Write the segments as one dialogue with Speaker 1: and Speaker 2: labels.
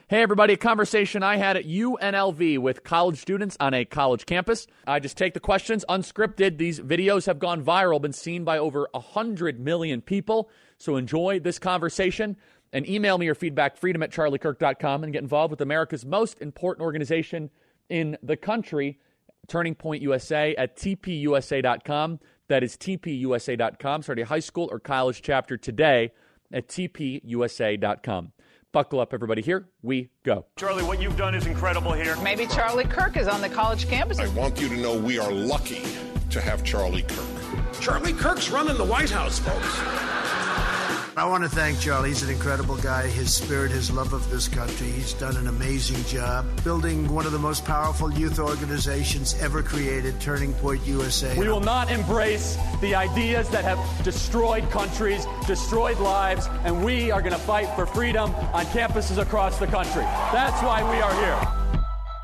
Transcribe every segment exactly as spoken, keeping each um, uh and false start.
Speaker 1: Hey, everybody, a conversation I had at U N L V with college students on a college campus. I just take the questions, unscripted. These videos have gone viral, been seen by over one hundred million people. So enjoy this conversation and email me your feedback, freedom at charlie kirk dot com, and get involved with America's most important organization in the country, Turning Point U S A, at T P U S A dot com. That is T P U S A dot com. Start a high school or college chapter today at T P U S A dot com. Buckle up, everybody. Here we go.
Speaker 2: Charlie, what you've done is incredible here.
Speaker 3: Maybe Charlie Kirk is on the college campus.
Speaker 4: I want you to know we are lucky to have Charlie Kirk.
Speaker 5: Charlie Kirk's running the White House, folks.
Speaker 6: I want to thank Charlie. He's an incredible guy. His spirit, his love of this country. He's done an amazing job building one of the most powerful youth organizations ever created, Turning Point U S A.
Speaker 1: We will not embrace the ideas that have destroyed countries, destroyed lives, and we are going to fight for freedom on campuses across the country. That's why we are here.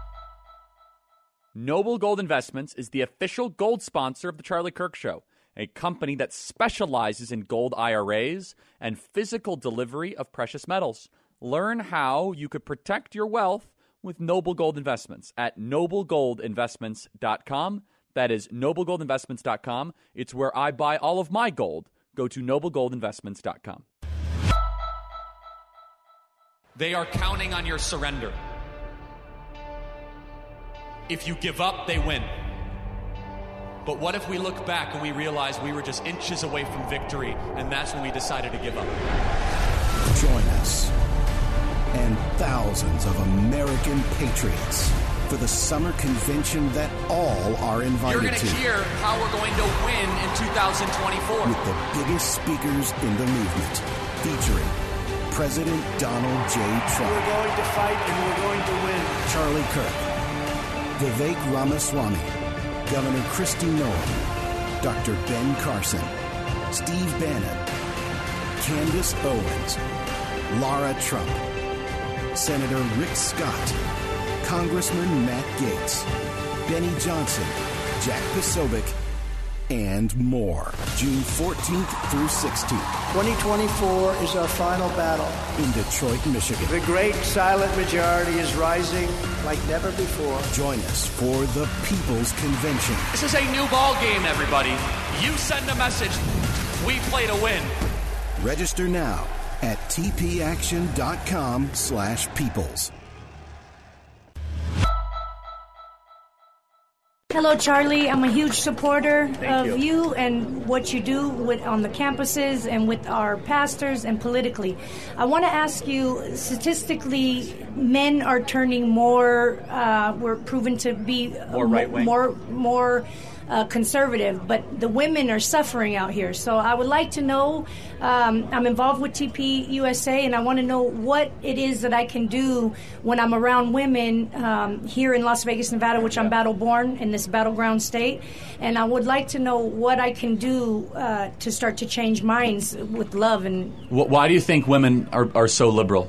Speaker 1: Noble Gold Investments is the official gold sponsor of The Charlie Kirk Show, a company that specializes in gold I R As and physical delivery of precious metals. Learn how you could protect your wealth with Noble Gold Investments at noble gold investments dot com. That is noble gold investments dot com. It's where I buy all of my gold. Go to noble gold investments dot com. They are counting on your surrender. If you give up, they win. But what if we look back and we realize we were just inches away from victory, and that's when we decided to give up?
Speaker 7: Join us and thousands of American patriots for the summer convention that all are invited to.
Speaker 1: You're going to hear how we're going to win in two thousand twenty-four.
Speaker 7: With the biggest speakers in the movement, featuring President Donald J. Trump.
Speaker 6: We're going to fight and we're going to win.
Speaker 7: Charlie Kirk, Vivek Ramaswamy, Governor Kristi Noem, Doctor Ben Carson, Steve Bannon, Candace Owens, Laura Trump, Senator Rick Scott, Congressman Matt Gaetz, Benny Johnson, Jack Posobiec, and more. June fourteenth through sixteenth.
Speaker 6: twenty twenty-four is our final battle.
Speaker 7: In Detroit, Michigan.
Speaker 6: The great silent majority is rising like never before.
Speaker 7: Join us for the People's Convention.
Speaker 1: This is a new ball game, everybody. You send a message, we play to win.
Speaker 7: Register now at tpaction.com slash peoples.
Speaker 8: Hello, Charlie. I'm a huge supporter
Speaker 1: Thank
Speaker 8: of
Speaker 1: you.
Speaker 8: you and what you do with on the campuses and with our pastors and politically. I want to ask you, statistically, men are turning more, uh, we're proven to be
Speaker 1: More right-wing.
Speaker 8: more, more uh, conservative, but the women are suffering out here. So I would like to know, um, I'm involved with T P U S A, and I want to know what it is that I can do when I'm around women um, here in Las Vegas, Nevada, which I'm battle-born in this battleground state. And I would like to know what I can do uh, to start to change minds with love. And
Speaker 1: Why do you think women are, are so liberal?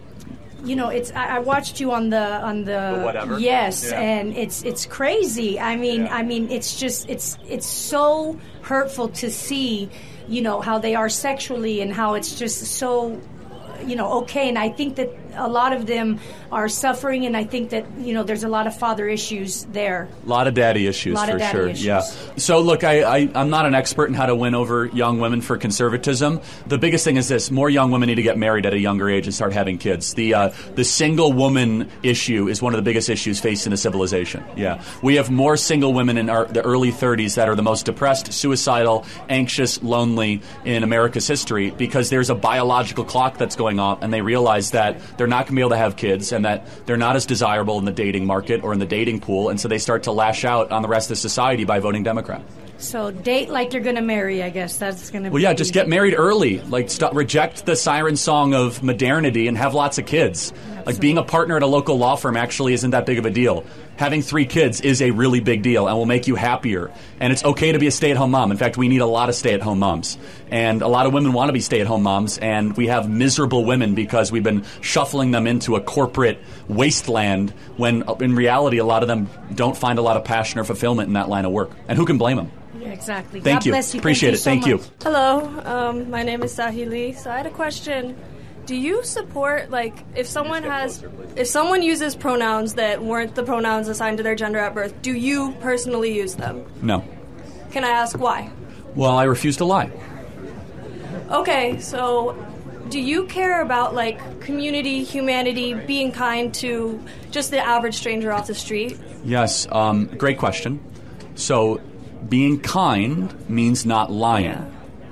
Speaker 8: you know, it's I, I watched you on the on the,
Speaker 1: The whatever?
Speaker 8: yes,
Speaker 1: Yeah.
Speaker 8: and it's it's crazy. I mean,
Speaker 1: Yeah.
Speaker 8: I mean, it's just it's it's so hurtful to see, you know, how they are sexually and how it's just so, you know, okay. And I think that a lot of them are suffering, and I think that, you know, there's a lot of father issues there.
Speaker 1: A lot of daddy issues,
Speaker 8: Lot of
Speaker 1: for
Speaker 8: daddy
Speaker 1: sure.
Speaker 8: issues.
Speaker 1: Yeah. So, look, I, I, I'm not an expert in how to win over young women for conservatism. The biggest thing is this: more young women need to get married at a younger age and start having kids. The uh, the single woman issue is one of the biggest issues facing the civilization. Yeah. We have more single women in our, the early thirties that are the most depressed, suicidal, anxious, lonely in America's history, because there's a biological clock that's going off, and they realize that they're not going to be able to have kids and that they're not as desirable in the dating market or in the dating pool, and so they start to lash out on the rest of society by voting Democrat.
Speaker 8: So date like you're going to marry, I guess. That's going to be...
Speaker 1: Well, yeah, just get married early. Like, stop, reject the siren song of modernity and have lots of kids. Like, being a partner at a local law firm actually isn't that big of a deal. Having three kids is a really big deal and will make you happier. And it's okay to be a stay-at-home mom. In fact, we need a lot of stay-at-home moms. And a lot of women want to be stay-at-home moms, and we have miserable women because we've been shuffling them into a corporate wasteland when, in reality, a lot of them don't find a lot of passion or fulfillment in that line of work. And who can blame them?
Speaker 8: Exactly.
Speaker 1: Thank
Speaker 8: God
Speaker 1: you.
Speaker 8: bless you.
Speaker 1: Appreciate
Speaker 8: Thank
Speaker 1: it.
Speaker 8: you so
Speaker 1: Thank
Speaker 8: much.
Speaker 1: you.
Speaker 9: Hello, um, my name is Sahi Lee. So I had a question. Do you support, like, if someone has, if someone uses pronouns that weren't the pronouns assigned to their gender at birth, do you personally use them?
Speaker 1: No.
Speaker 9: Can I ask why?
Speaker 1: Well, I refuse to lie.
Speaker 9: Okay, so do you care about, like, community, humanity, being kind to just the average stranger off the street?
Speaker 1: Yes, um, great question. So, being kind means not lying.
Speaker 9: Yeah.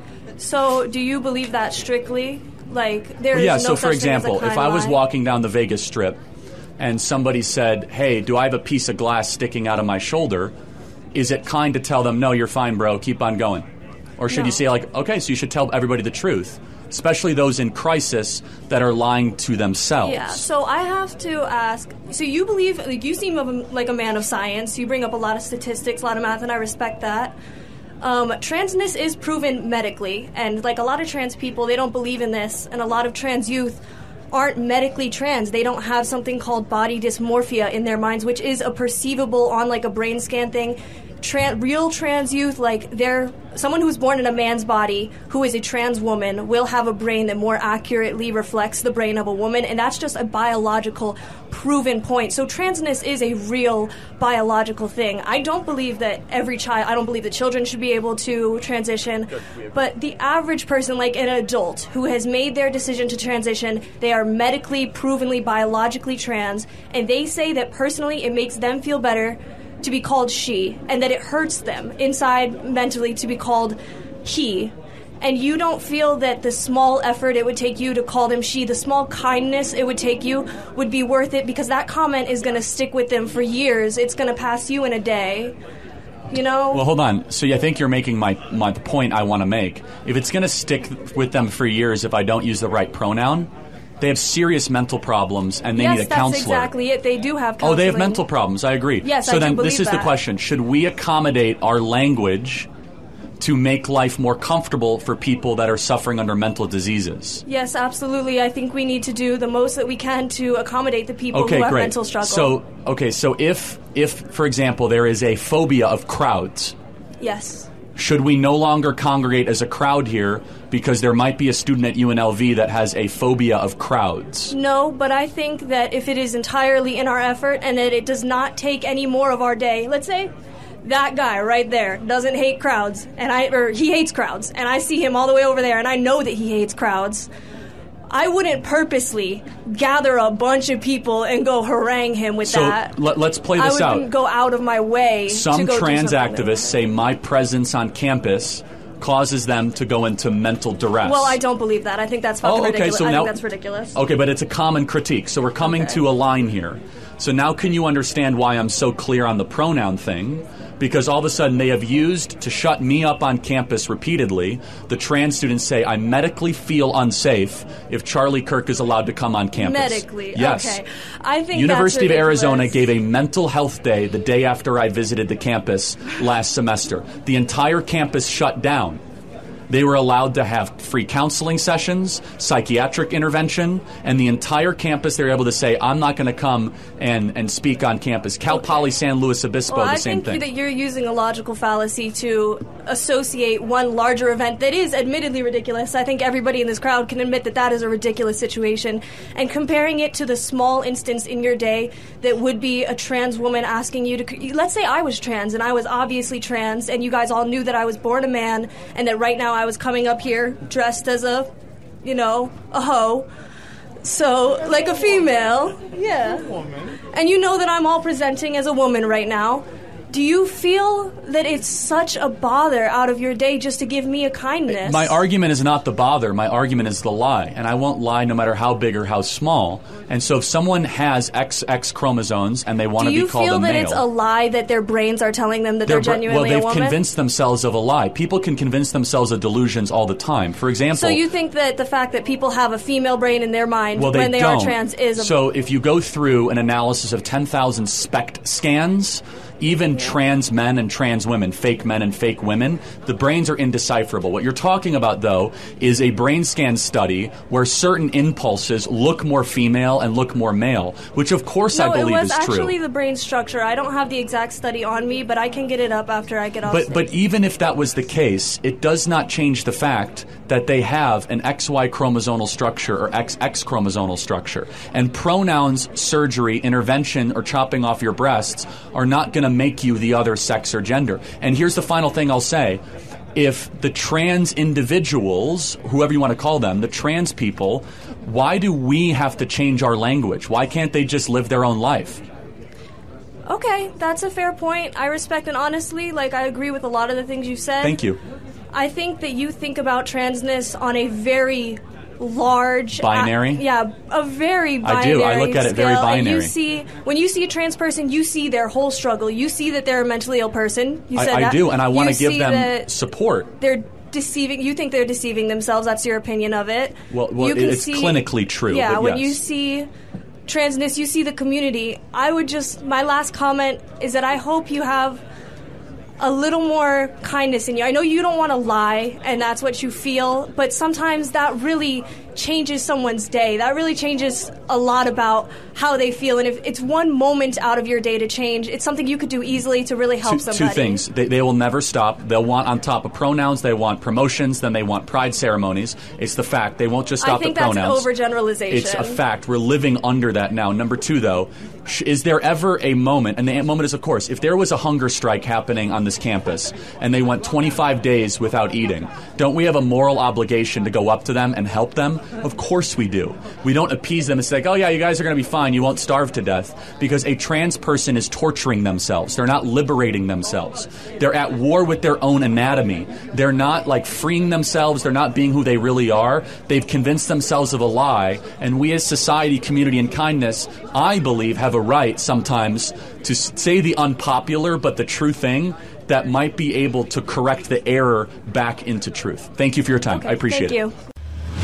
Speaker 9: So, do you believe that strictly? Like, there
Speaker 1: well, yeah,
Speaker 9: is no
Speaker 1: so for
Speaker 9: such thing as a
Speaker 1: example,
Speaker 9: kind
Speaker 1: if I was
Speaker 9: lie?
Speaker 1: walking down the Vegas Strip and somebody said, hey, do I have a piece of glass sticking out of my shoulder, is it kind to tell them, no, you're fine, bro, keep on going? Or should
Speaker 9: No.
Speaker 1: you say, like, okay, so you should tell everybody the truth, especially those in crisis that are lying to themselves?
Speaker 9: Yeah, so I have to ask, so you believe, like, you seem of a, like a man of science, you bring up a lot of statistics, a lot of math, and I respect that. Um, transness is proven medically, and like a lot of trans people, they don't believe in this, and a lot of trans youth aren't medically trans. They don't have something called body dysmorphia in their minds, which is a perceivable on like a brain scan thing. Tran- real trans youth, like they're someone who's born in a man's body who is a trans woman will have a brain that more accurately reflects the brain of a woman, and that's just a biological proven point. So transness is a real biological thing. I don't believe that every child, I don't believe that children should be able to transition, but the average person, like an adult who has made their decision to transition, they are medically, provenly, biologically trans, and they say that personally it makes them feel better to be called she, and that it hurts them inside mentally to be called he. And you don't feel that the small effort it would take you to call them she, the small kindness it would take you would be worth it, because that comment is going to stick with them for years. It's going to pass you in a day. You know?
Speaker 1: Well, hold on. So I think you're making my, my the point I want to make. If it's going to stick with them for years if I don't use the right pronoun, they have serious mental problems, and they
Speaker 9: yes,
Speaker 1: need a counselor.
Speaker 9: Yes, that's exactly it. They do have counseling.
Speaker 1: Oh, they have mental problems. I agree.
Speaker 9: Yes,
Speaker 1: so
Speaker 9: I do
Speaker 1: then
Speaker 9: believe
Speaker 1: this is
Speaker 9: that.
Speaker 1: the question. Should we accommodate our language to make life more comfortable for people that are suffering under mental diseases?
Speaker 9: Yes, absolutely. I think we need to do the most that we can to accommodate the people
Speaker 1: okay,
Speaker 9: who have
Speaker 1: great.
Speaker 9: mental struggle.
Speaker 1: So, okay, so if, if, for example, there is a phobia of crowds,
Speaker 9: yes.
Speaker 1: should we no longer congregate as a crowd here because there might be a student at U N L V that has a phobia of crowds?
Speaker 9: No, but I think that if it is entirely in our effort and that it does not take any more of our day, let's say that guy right there doesn't hate crowds, and I or he hates crowds, and I see him all the way over there, and I know that he hates crowds. I wouldn't purposely gather a bunch of people and go harangue him with
Speaker 1: so
Speaker 9: that.
Speaker 1: Let, let's play this
Speaker 9: I
Speaker 1: out.
Speaker 9: wouldn't go out of my way
Speaker 1: Some
Speaker 9: to go
Speaker 1: trans
Speaker 9: do something
Speaker 1: activists say my presence on campus causes them to go into mental duress.
Speaker 9: Well, I don't believe that. I think that's fucking
Speaker 1: oh, okay,
Speaker 9: ridiculous.
Speaker 1: So
Speaker 9: I
Speaker 1: now,
Speaker 9: think that's ridiculous.
Speaker 1: Okay, but it's a common critique. So we're coming
Speaker 9: Okay.
Speaker 1: to a line here. So now can you understand why I'm so clear on the pronoun thing? Because all of a sudden they have used to shut me up on campus repeatedly. The trans students say I medically feel unsafe if Charlie Kirk is allowed to come on campus.
Speaker 9: Medically,
Speaker 1: yes.
Speaker 9: okay. I think
Speaker 1: University
Speaker 9: that's
Speaker 1: of Arizona
Speaker 9: ridiculous.
Speaker 1: gave a mental health day the day after I visited the campus last semester. The entire campus shut down. They were allowed to have free counseling sessions, psychiatric intervention, and the entire campus, they were able to say, I'm not going to come and, and speak on campus. Cal Poly San Luis Obispo,
Speaker 9: well,
Speaker 1: the
Speaker 9: I
Speaker 1: same
Speaker 9: think
Speaker 1: thing.
Speaker 9: that you're using a logical fallacy to associate one larger event that is admittedly ridiculous. I think everybody in this crowd can admit that that is a ridiculous situation. And comparing it to the small instance in your day that would be a trans woman asking you to... Let's say I was trans, and I was obviously trans, and you guys all knew that I was born a man, and that right now I was coming up here dressed as a, you know, a hoe. So, like a female. Yeah. And you know that I'm all presenting as a woman right now. Do you feel that it's such a bother out of your day just to give me a kindness?
Speaker 1: My argument is not the bother. My argument is the lie. And I won't lie no matter how big or how small. And so if someone has X X chromosomes and they want to be called a male...
Speaker 9: Do you feel that it's a lie that their brains are telling them that they're,
Speaker 1: bra-
Speaker 9: genuinely
Speaker 1: well,
Speaker 9: a
Speaker 1: they've
Speaker 9: woman?
Speaker 1: convinced themselves of a lie. People can convince themselves of delusions all the time. For example...
Speaker 9: So you think that the fact that people have a female brain in their mind
Speaker 1: well, they
Speaker 9: when they
Speaker 1: don't.
Speaker 9: are trans is a...
Speaker 1: So if you go through an analysis of ten thousand SPECT scans... even trans men and trans women, fake men and fake women, the brains are indecipherable. What you're talking about, though, is a brain scan study where certain impulses look more female and look more male, which of course
Speaker 9: no,
Speaker 1: I believe is true.
Speaker 9: it was actually the brain structure. I don't have the exact study on me, but I can get it up after I get off
Speaker 1: But
Speaker 9: stage.
Speaker 1: but even if that was the case, it does not change the fact that they have an X Y chromosomal structure or X X chromosomal structure. And pronouns, surgery, intervention, or chopping off your breasts are not going to make you the other sex or gender. And here's the final thing I'll say. If the trans individuals, whoever you want to call them, the trans people, why do we have to change our language? Why can't they just live their own life?
Speaker 9: Okay, that's a fair point. I respect, and honestly, like, I agree with a lot of the things you said.
Speaker 1: Thank you.
Speaker 9: I think that you think about transness on a very large
Speaker 1: binary.
Speaker 9: Uh, yeah, a very binary
Speaker 1: I do. I look at it
Speaker 9: scale,
Speaker 1: very binary.
Speaker 9: And you see, when you see a trans person, you see their whole struggle. You see that they're a mentally ill person. You said
Speaker 1: I, I
Speaker 9: that.
Speaker 1: do, and I want to give
Speaker 9: see
Speaker 1: them support.
Speaker 9: They're deceiving. You think they're deceiving themselves. That's your opinion of it.
Speaker 1: Well, well
Speaker 9: you can
Speaker 1: it's
Speaker 9: see,
Speaker 1: clinically true.
Speaker 9: Yeah,
Speaker 1: but
Speaker 9: when
Speaker 1: yes.
Speaker 9: you see transness, you see the community. I would just, my last comment is that I hope you have a little more kindness in you. I know you don't want to lie, and that's what you feel, but sometimes that really changes someone's day. That really changes a lot about how they feel, and if it's one moment out of your day to change, it's something you could do easily to really help
Speaker 1: two,
Speaker 9: somebody.
Speaker 1: Two things. They, they will never stop. They'll want, on top of pronouns, they want promotions, then they want pride ceremonies. It's the fact. They won't just stop
Speaker 9: I think
Speaker 1: at pronouns.
Speaker 9: That's overgeneralization.
Speaker 1: It's a fact. We're living under that now. Number two, though, is there ever a moment, and the moment is, of course, if there was a hunger strike happening on this campus and they went twenty-five days without eating, don't we have a moral obligation to go up to them and help them? Of course we do. We don't appease them and say, oh yeah, you guys are going to be fine, you won't starve to death, because a trans person is torturing themselves. They're not liberating themselves. They're at war with their own anatomy. They're not like freeing themselves. They're not being who they really are. They've convinced themselves of a lie, and we as society, community, and kindness, I believe, have a right sometimes to say the unpopular but the true thing that might be able to correct the error back into truth. Thank you for your time.
Speaker 9: Okay,
Speaker 1: I appreciate
Speaker 9: thank
Speaker 1: it.
Speaker 9: you.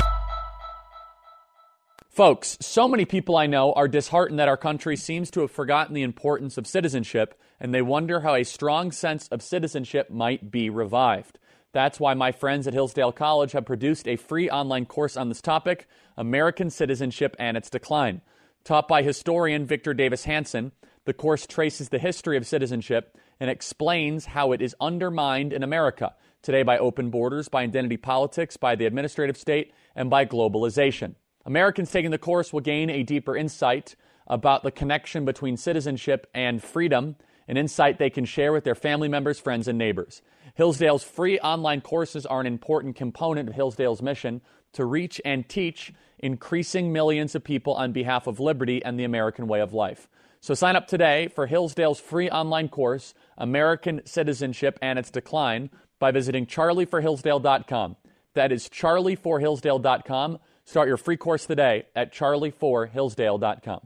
Speaker 1: Folks, so many people I know are disheartened that our country seems to have forgotten the importance of citizenship, and they wonder how a strong sense of citizenship might be revived. That's why my friends at Hillsdale College have produced a free online course on this topic, American Citizenship and Its Decline. Taught by historian Victor Davis Hanson, the course traces the history of citizenship and explains how it is undermined in America today by open borders, by identity politics, by the administrative state, and by globalization. Americans taking the course will gain a deeper insight about the connection between citizenship and freedom, an insight they can share with their family members, friends, and neighbors. Hillsdale's free online courses are an important component of Hillsdale's mission to reach and teach increasing millions of people on behalf of liberty and the American way of life. So sign up today for Hillsdale's free online course, American Citizenship and Its Decline, by visiting charlie for hillsdale dot com. That is charlie for hillsdale dot com. Start your free course today at charlie for hillsdale dot com.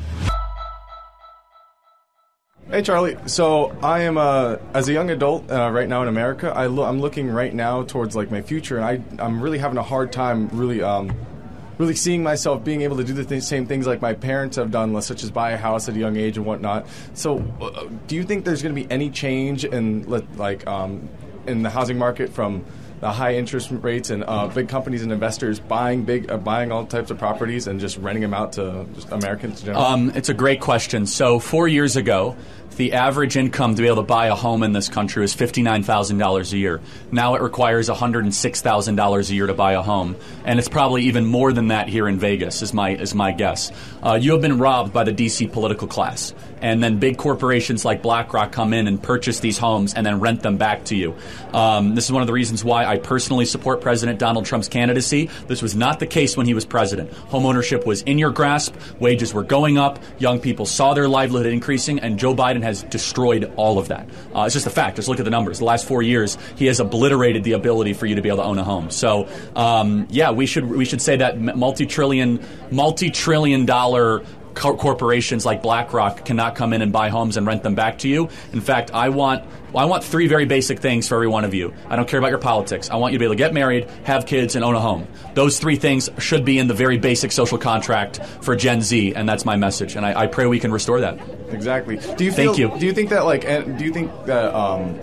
Speaker 10: Hey, Charlie. So I am, uh, as a young adult uh, right now in America, I lo- I'm looking right now towards like my future, and I, I'm really having a hard time really um, really seeing myself being able to do the th- same things like my parents have done, such as buy a house at a young age and whatnot. So uh, do you think there's going to be any change in like um, in the housing market from the high interest rates and uh, big companies and investors buying big, uh, buying all types of properties and just renting them out to just Americans in general?
Speaker 1: Um, it's a great question. So four years ago, the average income to be able to buy a home in this country was fifty-nine thousand dollars a year. Now it requires one hundred six thousand dollars a year to buy a home, and it's probably even more than that here in Vegas, is my is my guess. Uh, you have been robbed by the D C political class, and then big corporations like BlackRock come in and purchase these homes and then rent them back to you. Um, this is one of the reasons why I personally support President Donald Trump's candidacy. This was not the case when he was president. Homeownership was in your grasp, wages were going up, young people saw their livelihood increasing, and Joe Biden has destroyed all of that. Uh, it's just a fact. Just look at the numbers. The last four years, he has obliterated the ability for you to be able to own a home. So, um, yeah, we should we should say that multi-trillion, multi-trillion dollar cor- corporations like BlackRock cannot come in and buy homes and rent them back to you. In fact, I want well, I want three very basic things for every one of you. I don't care about your politics. I want you to be able to get married, have kids, and own a home. Those three things should be in the very basic social contract for Gen Z, and that's my message. And I, I pray we can restore that.
Speaker 10: Exactly. Do you feel,
Speaker 1: Thank you.
Speaker 10: Do you think that like? and Do you think that um,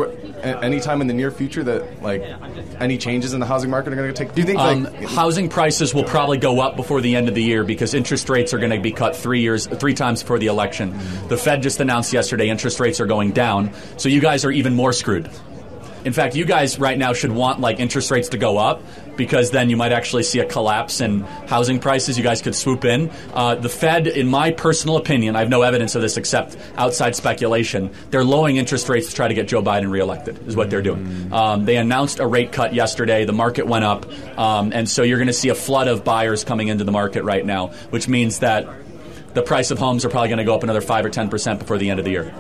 Speaker 10: any time in the near future that like any changes in the housing market are going to take? Do you think
Speaker 1: um,
Speaker 10: like
Speaker 1: housing prices will probably go up before the end of the year because interest rates are going to be cut three years, three times before the election? The Fed just announced yesterday interest rates are going down, so you guys are even more screwed. In fact, you guys right now should want like interest rates to go up because then you might actually see a collapse in housing prices. You guys could swoop in. Uh, the Fed, in my personal opinion, I have no evidence of this except outside speculation, they're lowering interest rates to try to get Joe Biden reelected is what they're doing. Um, they announced a rate cut yesterday. The market went up. Um, and so you're going to see a flood of buyers coming into the market right now, which means that the price of homes are probably going to go up another five or ten percent before the end of the year.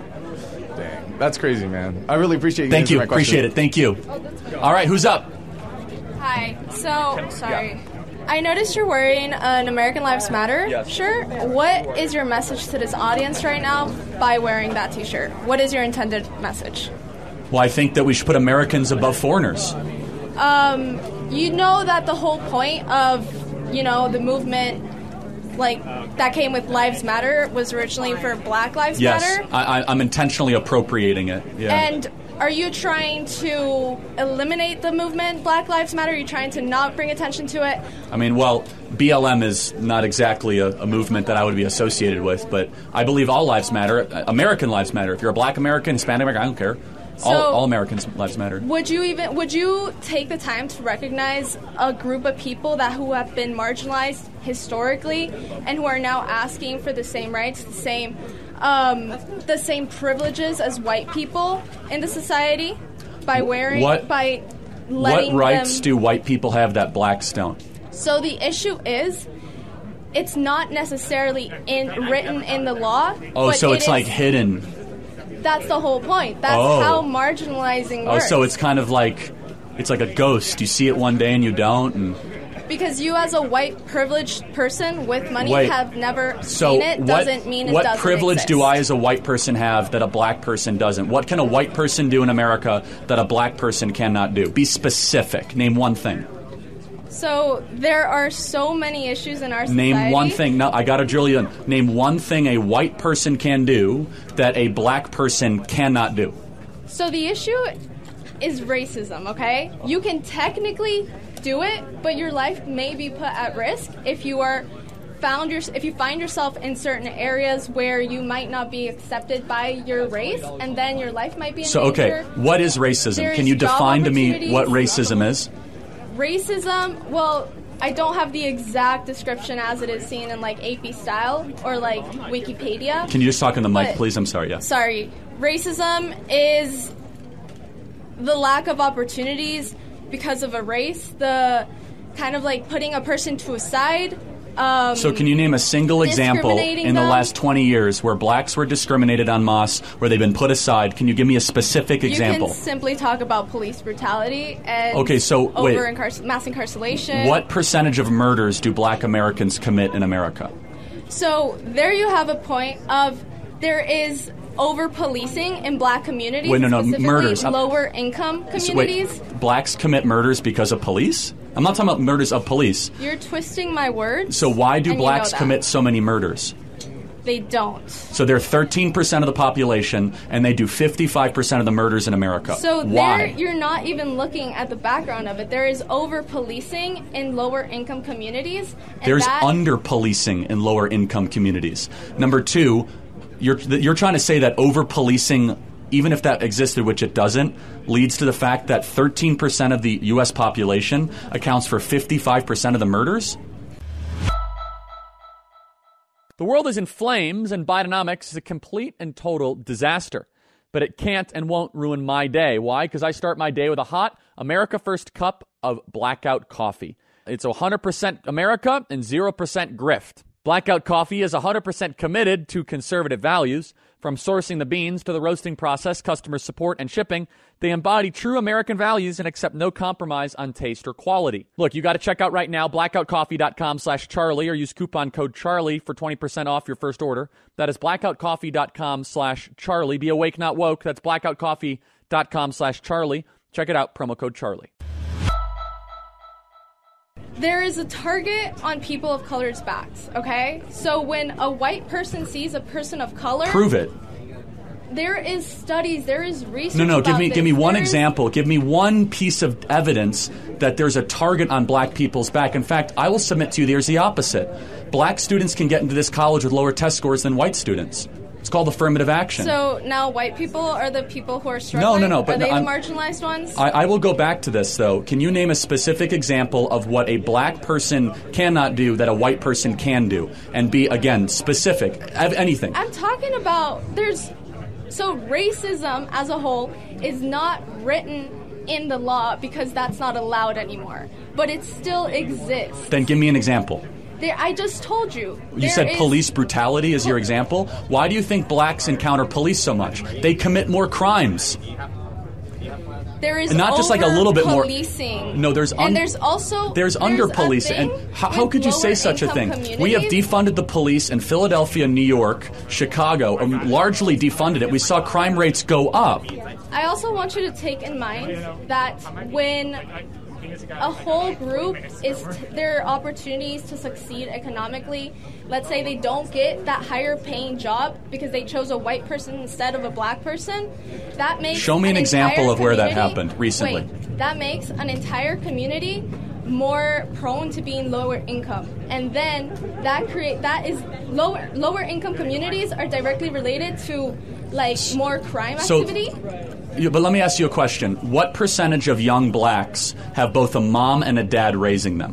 Speaker 10: That's crazy, man. I really appreciate you.
Speaker 1: Thank you.
Speaker 10: My
Speaker 1: Appreciate it. Thank you. All right, who's up?
Speaker 11: Hi. So, sorry. I noticed you're wearing an American Lives Matter
Speaker 1: Yes.
Speaker 11: shirt. What is your message to this audience right now by wearing that t-shirt? What is your intended message?
Speaker 1: Well, I think that we should put Americans above foreigners.
Speaker 11: Um, you know that the whole point of, you know, the movement like that came with Lives Matter was originally for Black Lives
Speaker 1: yes,
Speaker 11: Matter.
Speaker 1: I, I, I'm intentionally appropriating it. Yeah.
Speaker 11: And are you trying to eliminate the movement Black Lives Matter? Are you trying to not bring attention to it?
Speaker 1: I mean, well, B L M is not exactly a, a movement that I would be associated with, but I believe all lives matter. American lives matter. If you're a Black American, Hispanic American, I don't care. All,
Speaker 11: So-
Speaker 1: all Americans' lives matter.
Speaker 11: Would you even would you take the time to recognize a group of people that who have been marginalized historically and who are now asking for the same rights, the same um, the same privileges as white people in the society by wearing
Speaker 1: What-
Speaker 11: by
Speaker 1: What
Speaker 11: letting
Speaker 1: rights
Speaker 11: them,
Speaker 1: do white people have that blacks don't?
Speaker 11: So the issue is it's not necessarily in written in the law.
Speaker 1: Oh,
Speaker 11: but
Speaker 1: so
Speaker 11: it
Speaker 1: it's
Speaker 11: is-
Speaker 1: like hidden.
Speaker 11: That's the whole point. That's
Speaker 1: Oh.
Speaker 11: how marginalizing
Speaker 1: Oh,
Speaker 11: works.
Speaker 1: so it's kind of like it's like a ghost. You see it one day and you don't. And
Speaker 11: Because you, as a white privileged person with money,
Speaker 1: Wait.
Speaker 11: have never
Speaker 1: so
Speaker 11: seen it,
Speaker 1: what,
Speaker 11: doesn't mean it
Speaker 1: what
Speaker 11: doesn't
Speaker 1: privilege
Speaker 11: exist.
Speaker 1: do I, as a white person, have that a black person doesn't? What can a white person do in America that a black person cannot do? Be specific. Name one thing.
Speaker 11: So there are so many issues in our society.
Speaker 1: Name one thing. No, I got to drill you in. Name one thing a white person can do that a black person cannot do.
Speaker 11: So the issue is racism, okay? You can technically do it, but your life may be put at risk if you are found your, if you find yourself in certain areas where you might not be accepted by your race, and then your life might be in
Speaker 1: So, okay,
Speaker 11: danger.
Speaker 1: what is racism?
Speaker 11: There's
Speaker 1: Can you
Speaker 11: job
Speaker 1: define to me what
Speaker 11: opportunities.
Speaker 1: racism is?
Speaker 11: Racism, well, I don't have the exact description as it is seen in like A P style or like Wikipedia.
Speaker 1: Can you just talk in the mic,
Speaker 11: But-
Speaker 1: please? I'm sorry, yeah.
Speaker 11: Sorry. Racism is the lack of opportunities because of a race, the kind of like putting a person to a side. Um,
Speaker 1: So can you name a single example
Speaker 11: discriminating
Speaker 1: in the
Speaker 11: them.
Speaker 1: last twenty years where blacks were discriminated en masse, where they've been put aside? Can you give me a specific example?
Speaker 11: You can simply talk about police brutality and
Speaker 1: Okay, so, wait.
Speaker 11: over incar- mass incarceration.
Speaker 1: What percentage of murders do black Americans commit in America?
Speaker 11: So there you have a point of there is over policing in black communities,
Speaker 1: Wait, no, no,
Speaker 11: specifically
Speaker 1: murders. I'm-
Speaker 11: lower income
Speaker 1: So,
Speaker 11: communities.
Speaker 1: wait, blacks commit murders because of police? I'm not talking about murders of police.
Speaker 11: You're twisting my words.
Speaker 1: So why do
Speaker 11: and you know
Speaker 1: blacks
Speaker 11: that.
Speaker 1: commit so many murders?
Speaker 11: They don't.
Speaker 1: So they're thirteen percent of the population, and they do fifty-five percent of the murders in America.
Speaker 11: So there,
Speaker 1: why?
Speaker 11: you're not even looking at the background of it. There is over policing in lower income communities. And
Speaker 1: There's
Speaker 11: that,
Speaker 1: under policing in lower income communities. Number two, you're you're trying to say that over policing, even if that existed, which it doesn't, leads to the fact that thirteen percent of the U S population accounts for fifty-five percent of the murders? The world is in flames, and Bidenomics is a complete and total disaster. But it can't and won't ruin my day. Why? Because I start my day with a hot America First cup of Blackout coffee. It's one hundred percent America and zero percent grift.
Speaker 12: Blackout Coffee is one hundred percent committed to conservative values. From sourcing the beans to the roasting process, customer support, and shipping, they embody true American values and accept no compromise on taste or quality. Look, you got to check out right now, blackoutcoffee.com slash Charlie, or use coupon code Charlie for twenty percent off your first order. That is blackoutcoffee.com slash Charlie. Be awake, not woke. That's blackoutcoffee.com slash Charlie. Check it out, promo code Charlie.
Speaker 11: There is a target on people of color's backs, okay? So when a white person sees a person of color...
Speaker 1: Prove it.
Speaker 11: There is studies, there is research
Speaker 1: No, no,
Speaker 11: about
Speaker 1: give me
Speaker 11: this.
Speaker 1: give me one
Speaker 11: There is-
Speaker 1: example. Give me one piece of evidence that there's a target on black people's back. In fact, I will submit to you there's the opposite. Black students can get into this college with lower test scores than white students. It's called affirmative action.
Speaker 11: So now white people are the people who are
Speaker 1: No,
Speaker 11: struggling?
Speaker 1: no, no, but
Speaker 11: Are they
Speaker 1: I'm-
Speaker 11: the marginalized ones?
Speaker 1: I, I will go back to this, though. Can you name a specific example of what a black person cannot do that a white person can do? And be, again, specific. Ev- Anything.
Speaker 11: I'm talking about there's so racism as a whole is not written in the law because that's not allowed anymore, but it still exists.
Speaker 1: Then give me an example.
Speaker 11: There, I just told you.
Speaker 1: You
Speaker 11: There
Speaker 1: said
Speaker 11: is-
Speaker 1: police brutality is your example. Why do you think blacks encounter police so much? They commit more crimes.
Speaker 11: There is
Speaker 1: And not just like a little bit more-
Speaker 11: policing.
Speaker 1: No, there's un-
Speaker 11: and there's also
Speaker 1: There's under policing. And how, how could you say such a thing? We have defunded the police in Philadelphia, New York, Chicago, and largely defunded it. We saw crime rates go up.
Speaker 11: I also want you to take in mind that when a whole group is t- their opportunities to succeed economically, let's say they don't get that higher paying job because they chose a white person instead of a black person, that makes
Speaker 1: Show me an example
Speaker 11: entire
Speaker 1: of where that
Speaker 11: community-
Speaker 1: happened recently.
Speaker 11: Wait, that makes an entire community more prone to being lower income, and then that create that is lower lower income communities are directly related to like more crime
Speaker 1: So-
Speaker 11: activity.
Speaker 1: Yeah, but let me ask you a question. What percentage of young blacks have both a mom and a dad raising them?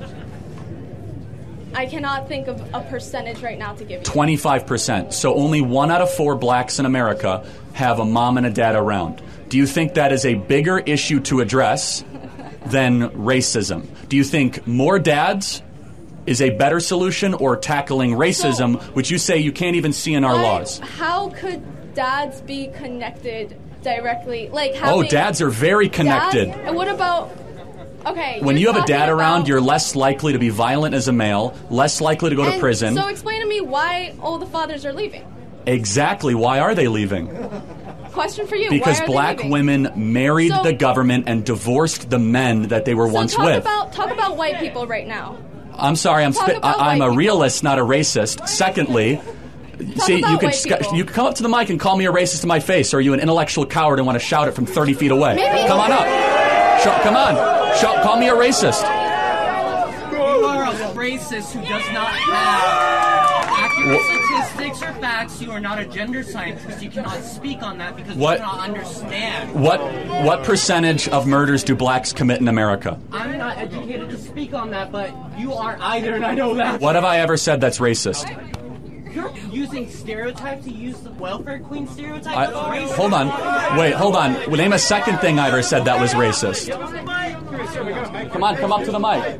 Speaker 11: I cannot think of a percentage right now to give you.
Speaker 1: twenty-five percent. So only one out of four blacks in America have a mom and a dad around. Do you think that is a bigger issue to address than racism? Do you think more dads is a better solution, or tackling racism, which you say you can't even see in our
Speaker 11: Why-
Speaker 1: laws?
Speaker 11: How could dads be connected directly? Like
Speaker 1: Oh,
Speaker 11: having
Speaker 1: dads are very connected.
Speaker 11: Dads? And what about? Okay.
Speaker 1: When
Speaker 11: you're
Speaker 1: you have a dad
Speaker 11: talking
Speaker 1: around,
Speaker 11: about-
Speaker 1: you're less likely to be violent as a male, less likely to go to
Speaker 11: and
Speaker 1: prison.
Speaker 11: So explain to me why all the fathers are leaving.
Speaker 1: Exactly. Why are they leaving?
Speaker 11: Question for you.
Speaker 1: Because
Speaker 11: why are
Speaker 1: black
Speaker 11: they leaving?
Speaker 1: women married
Speaker 11: So-
Speaker 1: the government and divorced the men that they were
Speaker 11: So
Speaker 1: once
Speaker 11: talk
Speaker 1: with.
Speaker 11: about talk about white people right now.
Speaker 1: I'm sorry, I'm
Speaker 11: talk
Speaker 1: spi-
Speaker 11: about
Speaker 1: I- I'm
Speaker 11: white
Speaker 1: a
Speaker 11: people.
Speaker 1: realist, not a racist. Secondly, see,
Speaker 11: about
Speaker 1: you could
Speaker 11: white
Speaker 1: sc-
Speaker 11: people.
Speaker 1: you could come up to the mic and call me a racist to my face, or are you an intellectual coward and want to shout it from thirty feet away?
Speaker 11: Maybe-
Speaker 1: Come on up. Show, come on. Show, call me a racist.
Speaker 13: You are a racist who does not have accurate statistics or facts. You are not a gender scientist. You cannot speak on that because
Speaker 1: What-
Speaker 13: you cannot understand.
Speaker 1: What what percentage of murders do blacks commit in America?
Speaker 13: I'm not educated to speak on that, but you are either, and I know that.
Speaker 1: What have I ever said that's racist?
Speaker 13: You're using stereotypes to use the welfare queen stereotype.
Speaker 1: I,
Speaker 13: That's racist.
Speaker 1: hold on. Wait, hold on. Well, name a second thing I ever said that was racist. Come on, come up to the mic.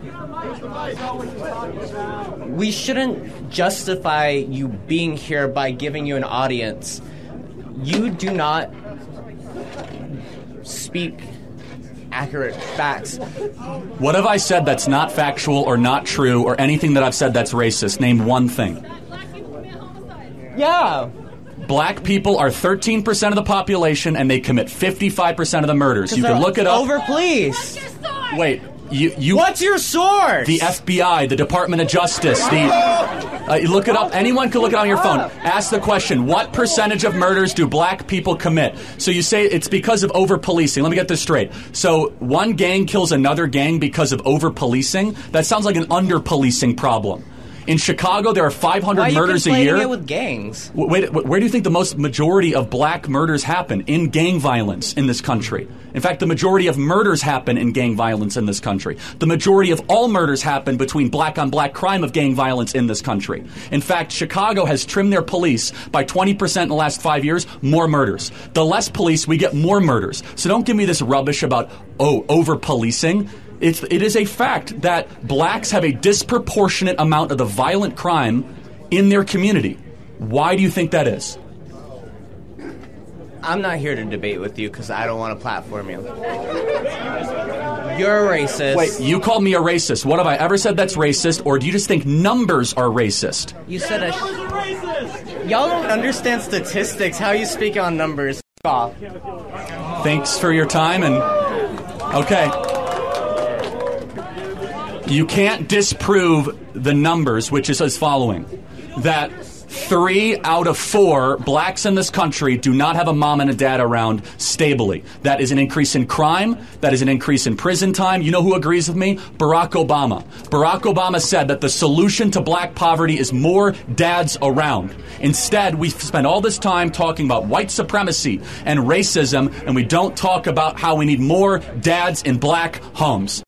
Speaker 14: We shouldn't justify you being here by giving you an audience. You do not speak accurate facts.
Speaker 1: What have I said that's not factual or not true or anything that I've said that's racist? Name one thing.
Speaker 14: Yeah.
Speaker 1: Black people are thirteen percent of the population and they commit fifty-five percent of the murders. You can look it up.
Speaker 14: Over police.
Speaker 1: Wait, you, you...
Speaker 14: What's your source?
Speaker 1: The F B I, the Department of Justice, the... Uh, you look it up. Anyone can look it on your phone. Ask the question, what percentage of murders do black people commit? So you say it's because of over-policing. Let me get this straight. So one gang kills another gang because of over-policing? That sounds like an under-policing problem. In Chicago, there are five hundred
Speaker 14: Why are you
Speaker 1: murders a
Speaker 14: conflating
Speaker 1: year.
Speaker 14: it with gangs?
Speaker 1: W- Wait, wh- where do you think the most majority of black murders happen? In gang violence in this country. In fact, the majority of murders happen in gang violence in this country. The majority of all murders happen between black-on-black crime of gang violence in this country. In fact, Chicago has trimmed their police by twenty percent in the last five years, more murders. The less police, we get more murders. So don't give me this rubbish about, oh, over-policing. It's, it is a fact that blacks have a disproportionate amount of the violent crime in their community. Why do you think that is?
Speaker 14: I'm not here to debate with you because I don't want to platform you. You're a racist.
Speaker 1: Wait, you called me a racist. What have I ever said that's racist, or do you just think numbers are racist?
Speaker 14: You said a... Sh- racist. Y'all don't understand statistics. How you speak on numbers. Off.
Speaker 1: Thanks for your time, and... Okay. You can't disprove the numbers, which is as following. That... Three out of four blacks in this country do not have a mom and a dad around stably. That is an increase in crime. That is an increase in prison time. You know who agrees with me? Barack Obama. Barack Obama said that the solution to black poverty is more dads around. Instead, we spend all this time talking about white supremacy and racism, and we don't talk about how we need more dads in black homes.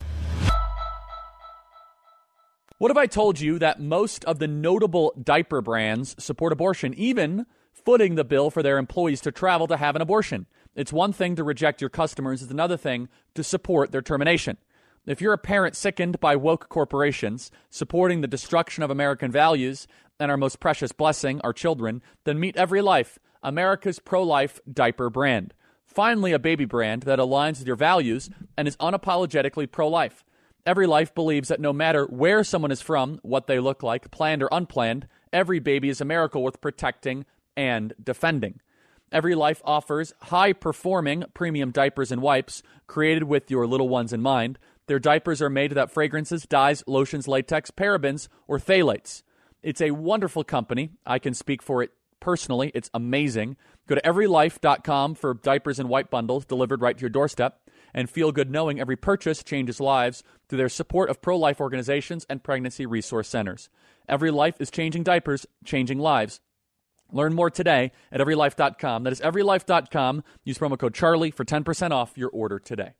Speaker 12: What if I told you that most of the notable diaper brands support abortion, even footing the bill for their employees to travel to have an abortion? It's one thing to reject your customers. It's another thing to support their termination. If you're a parent sickened by woke corporations supporting the destruction of American values and our most precious blessing, our children, then meet Every Life, America's pro-life diaper brand. Finally, a baby brand that aligns with your values and is unapologetically pro-life. Every Life believes that no matter where someone is from, what they look like, planned or unplanned, every baby is a miracle worth protecting and defending. Every Life offers high-performing premium diapers and wipes created with your little ones in mind. Their diapers are made without fragrances, dyes, lotions, latex, parabens, or phthalates. It's a wonderful company. I can speak for it personally. It's amazing. Go to every life dot com for diapers and wipe bundles delivered right to your doorstep. And feel good knowing every purchase changes lives through their support of pro-life organizations and pregnancy resource centers. Every Life is changing diapers, changing lives. Learn more today at every life dot com. That is every life dot com. Use promo code Charlie for ten percent off your order today.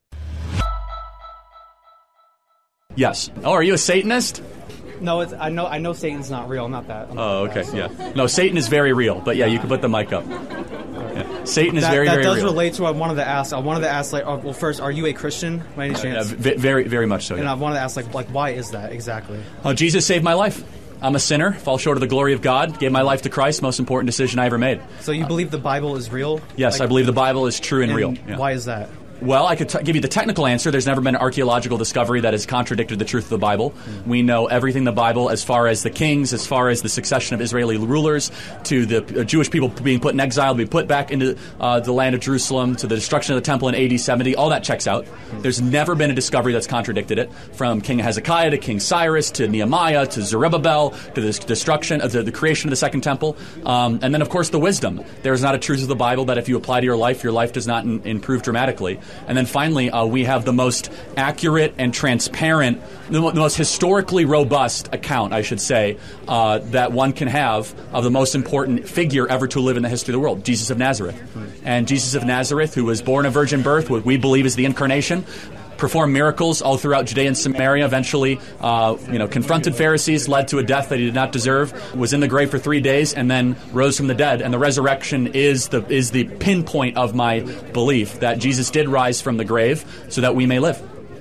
Speaker 1: Yes. Oh, are you a Satanist?
Speaker 15: No, it's, I know I know Satan's not real. I'm not that. I'm not
Speaker 1: oh, okay,
Speaker 15: that, so.
Speaker 1: yeah. No, Satan is very real, but yeah, you can put the mic up. Yeah. Satan is
Speaker 15: that,
Speaker 1: very,
Speaker 15: that
Speaker 1: very real.
Speaker 15: That does relate to what I wanted to ask. I wanted to ask, like, uh, well, first, are you a Christian by any chance?
Speaker 1: Uh, v- very, very much so, yeah.
Speaker 15: And I wanted to ask, like, like, why is that exactly?
Speaker 1: Oh, Jesus saved my life. I'm a sinner, fall short of the glory of God, gave my life to Christ, most important decision I ever made.
Speaker 15: So you uh, believe the Bible is real?
Speaker 1: Yes,
Speaker 15: like,
Speaker 1: I believe the Bible is true and,
Speaker 15: and
Speaker 1: real. Yeah.
Speaker 15: Why is that?
Speaker 1: Well, I could t- give you the technical answer. There's never been an archaeological discovery that has contradicted the truth of the Bible. Mm. We know everything in the Bible as far as the kings, as far as the succession of Israeli rulers, to the uh, Jewish people being put in exile, to be put back into uh, the land of Jerusalem, to the destruction of the temple in A D seventy. All that checks out. Mm. There's never been a discovery that's contradicted it. From King Hezekiah to King Cyrus to Nehemiah to Zerubbabel to the destruction of the, the creation of the Second Temple. Um, and then, of course, the wisdom. There is not a truth of the Bible that if you apply to your life, your life does not in- improve dramatically. And then finally, Uh, we have the most accurate and transparent, the, mo- the most historically robust account, I should say, uh, that one can have of the most important figure ever to live in the history of the world, Jesus of Nazareth. And Jesus of Nazareth, who was born a virgin birth, what we believe is the incarnation, performed miracles all throughout Judea and Samaria, eventually uh, you know, confronted Pharisees, led to a death that he did not deserve, was in the grave for three days, and then rose from the dead. And the resurrection is the is the pinpoint of my belief that Jesus did rise from the grave so that we may live.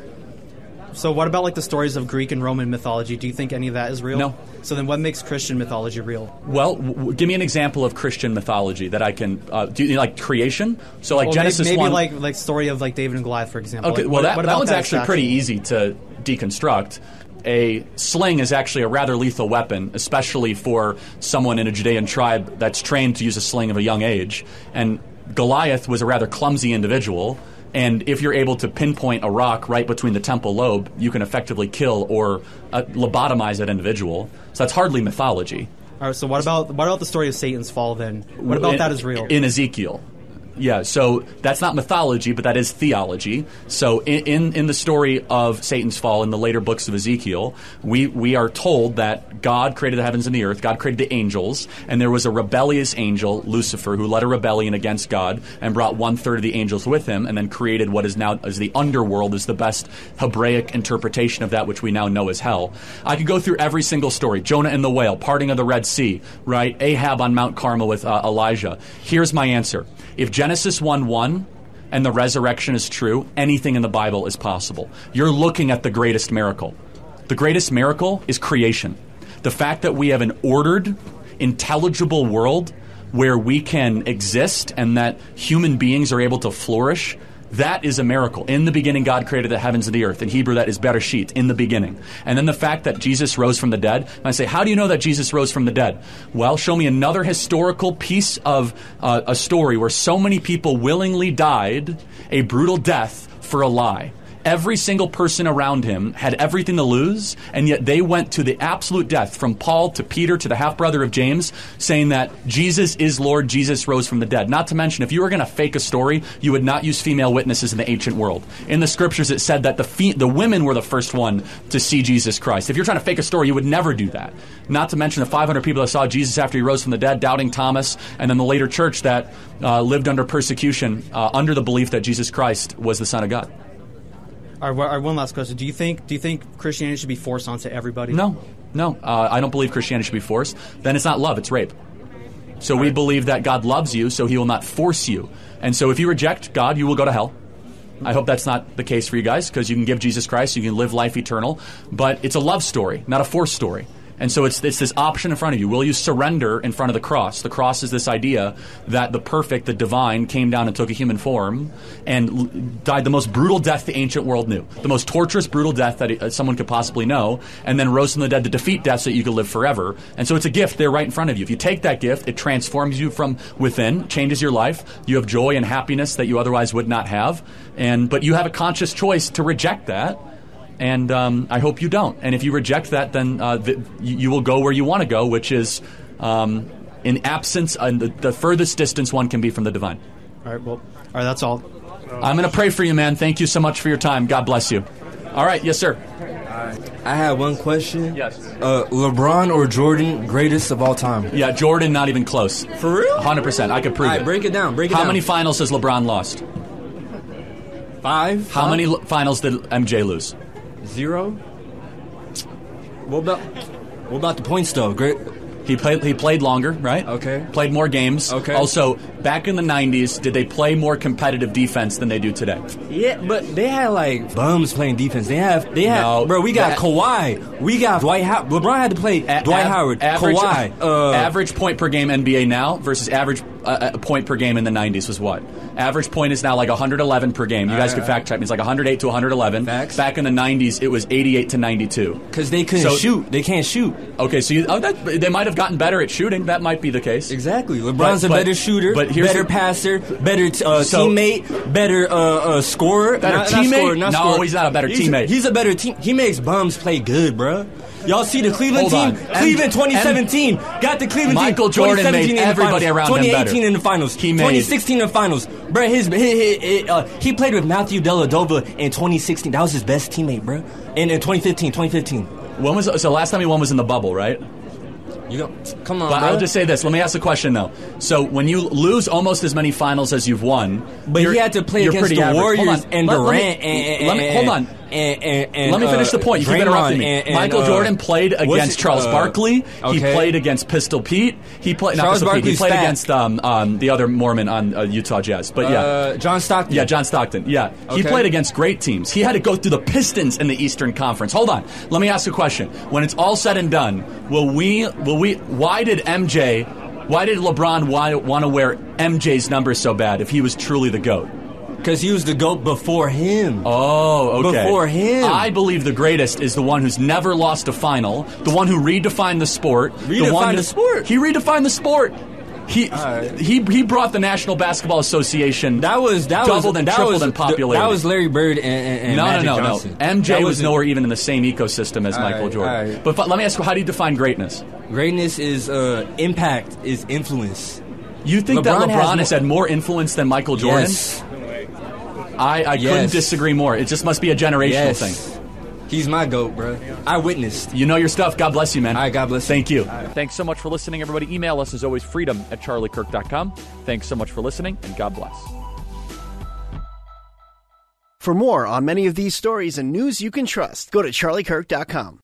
Speaker 15: So what about like the stories of Greek and Roman mythology? Do you think any of that is real?
Speaker 1: No.
Speaker 15: So then what makes Christian mythology real?
Speaker 1: Well, w- w- give me an example of Christian mythology that I can uh, do. You like creation? So like
Speaker 15: well,
Speaker 1: Genesis
Speaker 15: maybe,
Speaker 1: one.
Speaker 15: like like story of like David and Goliath, for example.
Speaker 1: Okay,
Speaker 15: like,
Speaker 1: well
Speaker 15: what,
Speaker 1: that,
Speaker 15: what
Speaker 1: that one's
Speaker 15: that
Speaker 1: actually
Speaker 15: exactly?
Speaker 1: pretty easy to deconstruct. A sling is actually a rather lethal weapon, especially for someone in a Judean tribe that's trained to use a sling of a young age. And Goliath was a rather clumsy individual. And if you're able to pinpoint a rock right between the temple lobe, you can effectively kill or uh, lobotomize that individual. So that's hardly mythology.
Speaker 15: All right. So what about what about the story of Satan's fall then? What about
Speaker 1: in,
Speaker 15: that is real?
Speaker 1: In Ezekiel. Yeah, so that's not mythology, but that is theology. So in, in in the story of Satan's fall in the later books of Ezekiel, we, we are told that God created the heavens and the earth, God created the angels, and there was a rebellious angel, Lucifer, who led a rebellion against God and brought one-third of the angels with him and then created what is now as the underworld, is the best Hebraic interpretation of that, which we now know as hell. I could go through every single story. Jonah and the whale, parting of the Red Sea, right? Ahab on Mount Carmel with uh, Elijah. Here's my answer. If Genesis one one and the resurrection is true, anything in the Bible is possible. You're looking at the greatest miracle. The greatest miracle is creation. The fact that we have an ordered, intelligible world where we can exist and that human beings are able to flourish, that is a miracle. In the beginning, God created the heavens and the earth. In Hebrew, that is Bereshit, in the beginning. And then the fact that Jesus rose from the dead. And I say, how do you know that Jesus rose from the dead? Well, show me another historical piece of uh, a story where so many people willingly died a brutal death for a lie. Every single person around him had everything to lose, and yet they went to the absolute death, from Paul to Peter to the half-brother of James, saying that Jesus is Lord, Jesus rose from the dead. Not to mention, if you were going to fake a story, you would not use female witnesses in the ancient world. In the scriptures, it said that the fe- the women were the first one to see Jesus Christ. If you're trying to fake a story, you would never do that. Not to mention the five hundred people that saw Jesus after he rose from the dead, doubting Thomas, and then the later church that uh, lived under persecution, uh, under the belief that Jesus Christ was the Son of God.
Speaker 15: All right, all right, one last question. Do you think do you think Christianity should be forced onto everybody?
Speaker 1: No. No. Uh, I don't believe Christianity should be forced. Then it's not love, it's rape. So we believe that God loves you, so he will not force you. And so if you reject God, you will go to hell. I hope that's not the case for you guys, because you can give Jesus Christ, you can live life eternal. But it's a love story, not a force story. And so it's, it's this option in front of you. Will you surrender in front of the cross? The cross is this idea that the perfect, the divine, came down and took a human form and l- died the most brutal death the ancient world knew. The most torturous, brutal death that uh, someone could possibly know, and then rose from the dead to defeat death so that you could live forever. And so it's a gift there right in front of you. If you take that gift, it transforms you from within, changes your life. You have joy and happiness that you otherwise would not have. And but you have a conscious choice to reject that. And um, I hope you don't. And if you reject that, then uh, the, you, you will go where you want to go, which is um, in absence, uh, the, the furthest distance one can be from the divine.
Speaker 15: All right, well, all right, that's all.
Speaker 1: I'm going to pray for you, man. Thank you so much for your time. God bless you. All right, yes, sir.
Speaker 16: I have one question.
Speaker 1: Yes.
Speaker 16: Uh, LeBron or Jordan, greatest of all time?
Speaker 1: Yeah, Jordan, not even close.
Speaker 16: For real?
Speaker 1: one hundred percent. I could prove
Speaker 16: all right,
Speaker 1: it.
Speaker 16: break it down. Break it
Speaker 1: How
Speaker 16: down.
Speaker 1: many finals has LeBron lost?
Speaker 16: Five.
Speaker 1: How
Speaker 16: Five?
Speaker 1: many l- finals did M J lose?
Speaker 16: Zero. What about what about the points though? Great.
Speaker 1: He played. He played longer, right?
Speaker 16: Okay.
Speaker 1: Played more games.
Speaker 16: Okay.
Speaker 1: Also, back in the nineties, did they play more competitive defense than they do today?
Speaker 16: Yeah, but they had like bums playing defense. They have. They have.
Speaker 1: No,
Speaker 16: bro, we got
Speaker 1: that-
Speaker 16: Kawhi. We got Dwight Howard. LeBron had to play
Speaker 1: A-
Speaker 16: Dwight
Speaker 1: av-
Speaker 16: Howard.
Speaker 1: Average,
Speaker 16: Kawhi. Uh,
Speaker 1: average point per game N B A now versus average uh, uh, point per game in the nineties was what? Average point is now like one hundred eleven per game. You guys
Speaker 16: Uh,
Speaker 1: could fact check me. It's like one hundred eight to one hundred eleven.
Speaker 16: Facts.
Speaker 1: Back in the nineties, it was eighty-eight to ninety-two.
Speaker 16: Because they couldn't
Speaker 1: So-
Speaker 16: shoot. They can't shoot.
Speaker 1: Okay, so you, oh, that, they might have gotten better at shooting. That might be the case.
Speaker 16: Exactly. LeBron's
Speaker 1: But-
Speaker 16: a
Speaker 1: but-
Speaker 16: better shooter,
Speaker 1: but here's
Speaker 16: better
Speaker 1: the-
Speaker 16: passer, better t- uh,
Speaker 1: So-
Speaker 16: teammate, better uh, uh, scorer.
Speaker 1: Better
Speaker 16: not, not
Speaker 1: teammate?
Speaker 16: scorer, not
Speaker 1: No,
Speaker 16: scorer.
Speaker 1: he's not a better
Speaker 16: he's
Speaker 1: teammate.
Speaker 16: he's a better team. He makes bums play good, bruh. Y'all see the Cleveland
Speaker 1: Hold
Speaker 16: team?
Speaker 1: on.
Speaker 16: Cleveland
Speaker 1: M-
Speaker 16: twenty seventeen got the Cleveland
Speaker 1: Michael
Speaker 16: team.
Speaker 1: Jordan made
Speaker 16: twenty seventeen in the
Speaker 1: everybody
Speaker 16: finals,
Speaker 1: around him
Speaker 16: twenty eighteen
Speaker 1: better.
Speaker 16: in the finals.
Speaker 1: He made-
Speaker 16: twenty sixteen in the finals. Bruh, his, his, his, his, uh, he played with Matthew Dellavedova in twenty sixteen. That was his best teammate, bruh. And in twenty fifteen, twenty fifteen.
Speaker 1: When was so? Last time he won was in the bubble, right?
Speaker 16: You go, come on,
Speaker 1: But
Speaker 16: bruh.
Speaker 1: I'll just say this. Let me ask a question, though. So when you lose almost as many finals as you've won,
Speaker 16: But
Speaker 1: you're-
Speaker 16: he had to play
Speaker 1: you're
Speaker 16: against
Speaker 1: pretty
Speaker 16: the
Speaker 1: average. Hold
Speaker 16: Warriors
Speaker 1: on.
Speaker 16: and
Speaker 1: Let-
Speaker 16: Durant.
Speaker 1: let me,
Speaker 16: and,
Speaker 1: let me
Speaker 16: and,
Speaker 1: hold on.
Speaker 16: And, and, and,
Speaker 1: Let me finish
Speaker 16: uh,
Speaker 1: the point. You keep
Speaker 16: Draymond
Speaker 1: interrupting me.
Speaker 16: and- and,
Speaker 1: Michael
Speaker 16: uh,
Speaker 1: Jordan played
Speaker 16: what's
Speaker 1: against
Speaker 16: it-
Speaker 1: Charles
Speaker 16: uh,
Speaker 1: Barkley. He
Speaker 16: okay.
Speaker 1: played against Pistol Pete. He played not
Speaker 16: Charles
Speaker 1: Pistol Pete. He
Speaker 16: Barkley's
Speaker 1: played
Speaker 16: fat.
Speaker 1: against um, um, the other Mormon on uh, Utah Jazz. But yeah,
Speaker 16: Uh, John Stockton.
Speaker 1: yeah, John Stockton. Yeah, he
Speaker 16: Okay.
Speaker 1: played against great teams. He had to go through the Pistons in the Eastern Conference. Hold on. Let me ask a question. When it's all said and done, will we? Will we? Why did M J? Why did LeBron want to wear M J's numbers so bad if he was truly the GOAT?
Speaker 16: Because he was the GOAT before him.
Speaker 1: Oh, okay.
Speaker 16: Before him.
Speaker 1: I believe the greatest is the one who's never lost a final, the one who redefined the sport. the
Speaker 16: Redefined
Speaker 1: one
Speaker 16: the
Speaker 1: who-
Speaker 16: sport?
Speaker 1: He redefined the sport. He
Speaker 16: right.
Speaker 1: he he brought the National Basketball Association.
Speaker 16: That was that
Speaker 1: doubled
Speaker 16: was
Speaker 1: and
Speaker 16: that
Speaker 1: tripled
Speaker 16: was,
Speaker 1: in popularity.
Speaker 16: That was Larry Bird and, and, and
Speaker 1: no,
Speaker 16: Magic
Speaker 1: no, no,
Speaker 16: Johnson.
Speaker 1: no. M J
Speaker 16: That
Speaker 1: was
Speaker 16: wasn't-
Speaker 1: nowhere even in the same ecosystem as
Speaker 16: All
Speaker 1: Michael
Speaker 16: right,
Speaker 1: Jordan.
Speaker 16: all right.
Speaker 1: But f- let me ask you, how do you define greatness?
Speaker 16: Greatness is uh, impact, is influence.
Speaker 1: You think that
Speaker 16: LeBron
Speaker 1: LeBron
Speaker 16: has
Speaker 1: has,
Speaker 16: more-
Speaker 1: had more influence than Michael Jordan?
Speaker 16: Yes.
Speaker 1: I, I couldn't
Speaker 16: Yes.
Speaker 1: disagree more. It just must be a generational
Speaker 16: Yes.
Speaker 1: thing.
Speaker 16: He's my GOAT, bro. I witnessed.
Speaker 1: You know your stuff. God bless you, man.
Speaker 16: All right, God bless you.
Speaker 1: Thank you.
Speaker 12: Thanks so much for listening, everybody. Email us as always, freedom at charlie kirk dot com. Thanks so much for listening, and God bless.
Speaker 17: For more on many of these stories and news you can trust, go to charlie kirk dot com.